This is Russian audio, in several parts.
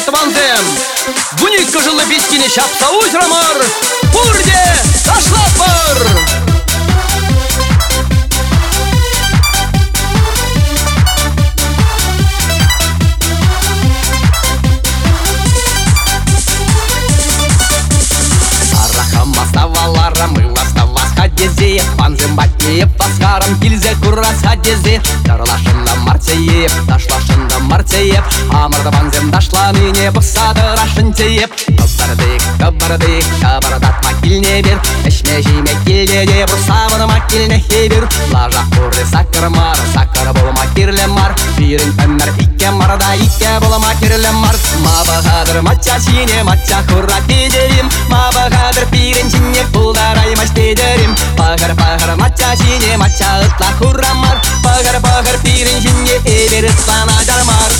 тыванзем. Буникка жылы бескине шапса узрамар, пурде ташлапар. Хадезе, панзем бакеев, пасхарам килзе курас хадезе. Тарлашында марцеев, ташлашында марцеев, амырда панзем дашла ныне бұсады рашынтеев. Кабардык, кабардат макилне бер, эшме жиме килде де бұрсамыны макилне хебер. Лажа құры сакыр мар, сакыр бұл макирле мар, бирін пәммер икке марда, икке бұл макирле мар. Ма бағадыр матча сине, матча құрра тедерим, ма бағадыр пирін жинне пулдарай маштедерим. Пағыр матча сине, матча ытла хуррамар, пағыр пирін жинне эбер ытлана жармар.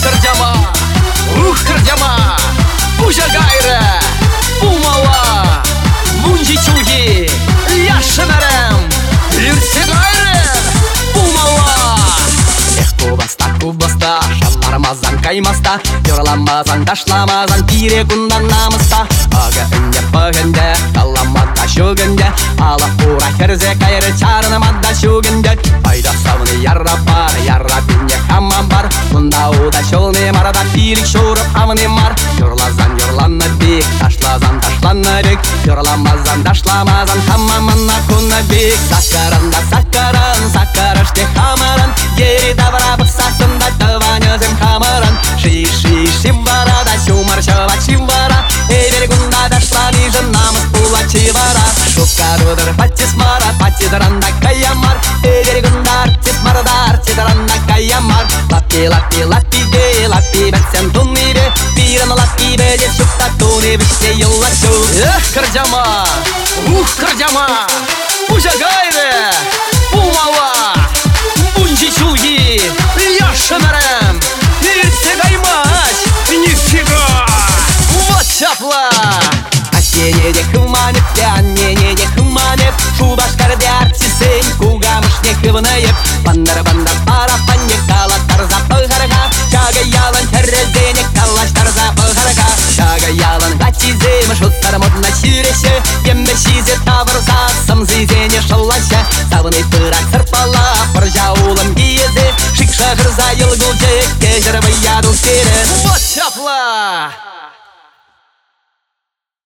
Кырджама, бужа гайры, бумала, мунжи чуги, яшынарым, ирсе гайры, бумала. Кубаста, шамармазан каймаста, йорламазан дашламазан пире кундан намыста. Ага үнде пығынде, каламада шугынде, ала ура керзе кайры чарынымада шугынде. Пайда савны ярра бар, ярра бинне хамман бар, мұнда уда шолны марада пирик шурып хамыны мар. Йорлазан йорланны бек, ташлазан ташланны бек, йорламазан дашламазан хаммамына кунны бек. Сакарыште хамырын, ери добра бұқсасында тыванезім хамырын. Ши-ши-шивара да шумар-шыва чивара, эбер гунда дашланы жынамыз пула чивара. Шукарудыр патис мара, патидаранда каямар, эбер гунда артис марда, артидаранда каямар. Лапи де, лапи бәтсен тунны бе, пирын лапи бе де шукта туны біште йыллашу. Кырджама, кырджама, бужа гайры, бумала, бунжи чуги, яшынарым, ирсе гаймаш, нифига. Вот чапла. Асене де хыманеп, аннене де хыманеп, шубашкарды артисен, кугамышне хывынайып. Бандар пара панне калаттар за пығырға, жағы ялын тәррезене калаштар за пығырға. Жағы ялын гатиземі жұттар модна сиреше, ембе шизе тавырза